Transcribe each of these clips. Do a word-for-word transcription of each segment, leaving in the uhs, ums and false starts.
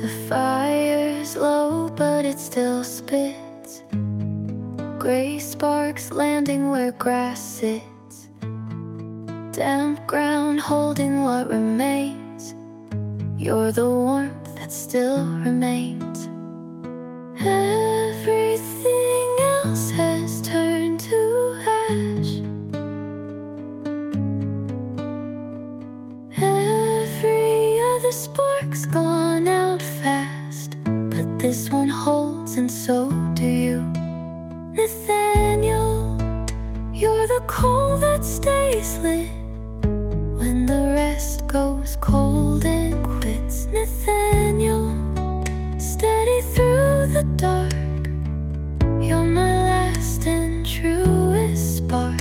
The fire's low, but it still spits gray sparks landing where grass sits. Damp ground holding what remains. You're the warmth that still remains. Everything else has turned to ash. Every other spark's gone out fast, but this one holds, and so do you. Nathaniel, you're the coal that stays lit when the rest goes cold and quits. Nathaniel, steady through the dark, you're my last and truest spark.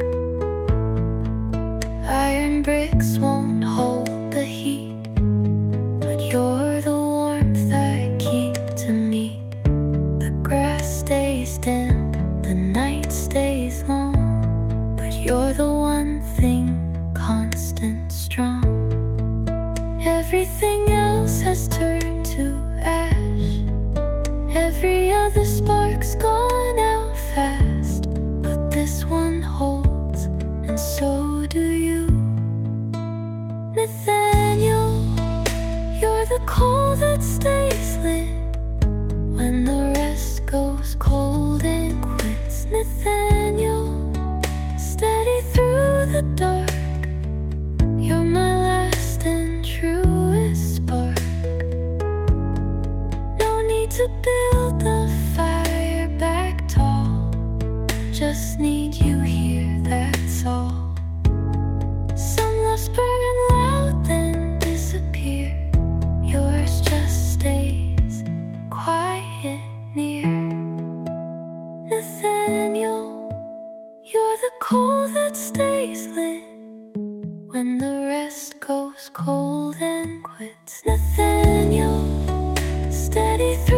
Iron bricks won't hold the heat, but you're the warmth I keep to me. The grass stays damp, the night stays long, but you're the one thing constant, strong. Everything else has turned to ash. Every other spark's gone out fast, but this one holds, and so do you. Nathaniel, you're the coal that stays lit when the rest goes cold and quits. Nathaniel, steady through the dark, you're my last and truest spark. No need to build the fire back tall, just need you here, that's all. Some loves burn loud then disappear, yours just stays quiet near. Nathaniel, you're the coal that stays lit when the rest goes cold and quits. Nathaniel, steady through